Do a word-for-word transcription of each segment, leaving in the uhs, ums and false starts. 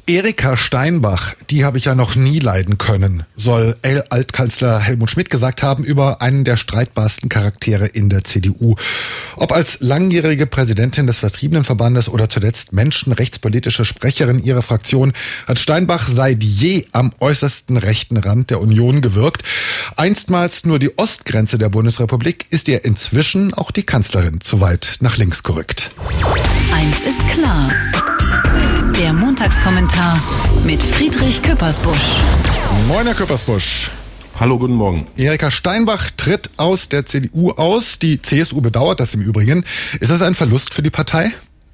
Erika Steinbach, die habe ich ja noch nie leiden können, soll Altkanzler Helmut Schmidt gesagt haben über einen der streitbarsten Charaktere in der C D U. Ob als langjährige Präsidentin des Vertriebenenverbandes oder zuletzt menschenrechtspolitische Sprecherin ihrer Fraktion, hat Steinbach seit je am äußersten rechten Rand der Union gewirkt. Einstmals nur die Ostgrenze der Bundesrepublik, ist ihr inzwischen auch die Kanzlerin zu weit nach links gerückt. Eins ist klar. Der Montagskommentar mit Friedrich Küppersbusch. Moin, Herr Küppersbusch. Hallo, guten Morgen. Erika Steinbach tritt aus der C D U aus. Die C S U bedauert das im Übrigen. Ist das ein Verlust für die Partei?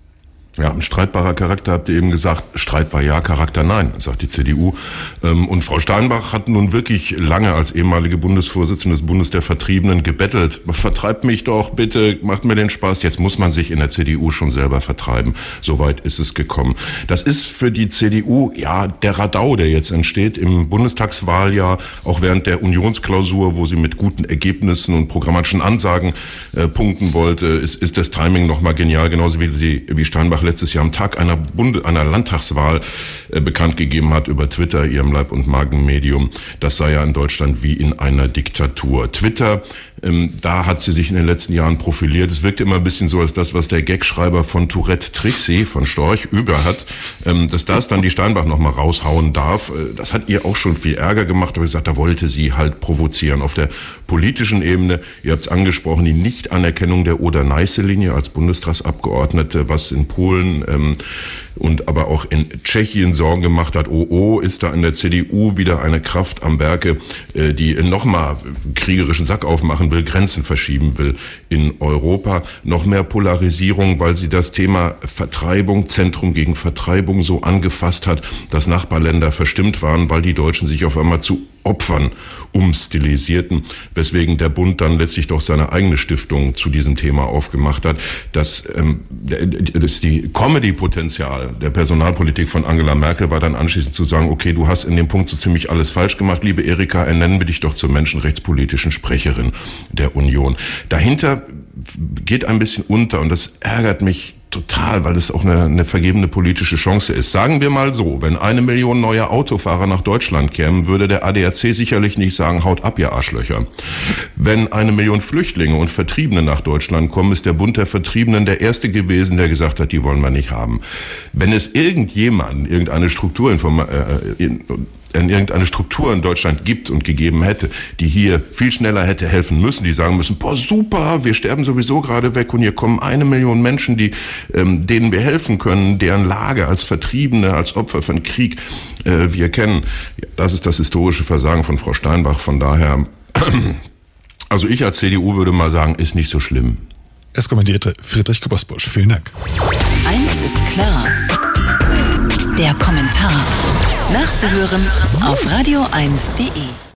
Ja, ein streitbarer Charakter, habt ihr eben gesagt. Streitbar ja, Charakter nein, sagt die C D U. Und Frau Steinbach hat nun wirklich lange als ehemalige Bundesvorsitzende des Bundes der Vertriebenen gebettelt. Vertreibt mich doch, bitte, macht mir den Spaß. Jetzt muss man sich in der C D U schon selber vertreiben. Soweit ist es gekommen. Das ist für die C D U, ja, der Radau, der jetzt entsteht im Bundestagswahljahr, auch während der Unionsklausur, wo sie mit guten Ergebnissen und programmatischen Ansagen äh, punkten wollte, ist, ist das Timing nochmal genial, genauso wie sie, wie Steinbach letztes Jahr am Tag einer Bunde, einer Landtagswahl äh, bekannt gegeben hat über Twitter, ihrem Leib- und Magenmedium. Das sei ja in Deutschland wie in einer Diktatur. Twitter, ähm, da hat sie sich in den letzten Jahren profiliert. Es wirkt immer ein bisschen so, als das, was der Gagschreiber von Tourette Trixie, von Storch, über hat, ähm, dass das dann die Steinbach noch mal raushauen darf. Äh, das hat ihr auch schon viel Ärger gemacht, aber sie sagt, da wollte sie halt provozieren. Auf der politischen Ebene, ihr habt es angesprochen, die Nichtanerkennung der Oder-Neiße-Linie als Bundestagsabgeordnete, was in Polen ähm, und aber auch in Tschechien Sorgen gemacht hat. Oh, oh, ist da in der C D U wieder eine Kraft am Werke, äh, die nochmal kriegerischen Sack aufmachen will, Grenzen verschieben will in Europa. Noch mehr Polarisierung, weil sie das Thema Vertreibung, Zentrum gegen Vertreibung so angefasst hat, dass Nachbarländer verstimmt waren, weil die Deutschen sich auf einmal zu Opfern umstilisierten, weswegen der Bund dann letztlich doch seine eigene Stiftung zu diesem Thema aufgemacht hat. Das, ähm, das die Comedy-Potenzial der Personalpolitik von Angela Merkel war dann anschließend zu sagen, okay, du hast in dem Punkt so ziemlich alles falsch gemacht, liebe Erika, ernennen wir dich doch zur menschenrechtspolitischen Sprecherin der Union. Dahinter geht ein bisschen unter und das ärgert mich total, weil es auch eine, eine vergebene politische Chance ist. Sagen wir mal so, wenn eine Million neue Autofahrer nach Deutschland kämen, würde der A D A C sicherlich nicht sagen, haut ab, ihr Arschlöcher. Wenn eine Million Flüchtlinge und Vertriebene nach Deutschland kommen, ist der Bund der Vertriebenen der erste gewesen, der gesagt hat, die wollen wir nicht haben. Wenn es irgendjemanden, irgendeine Struktur in, äh, in, in irgendeine Struktur in Deutschland gibt und gegeben hätte, die hier viel schneller hätte helfen müssen, die sagen müssen, boah, super, wir sterben sowieso gerade weg und hier kommen eine Million Menschen, die ähm, denen wir helfen können, deren Lage als Vertriebene, als Opfer von Krieg äh, wir kennen. Ja, das ist das historische Versagen von Frau Steinbach. Von daher, also ich als C D U würde mal sagen, ist nicht so schlimm. Es kommentierte Friedrich Küppersbusch. Vielen Dank. Eins ist klar. Der Kommentar. Nachzuhören auf radio eins punkt de.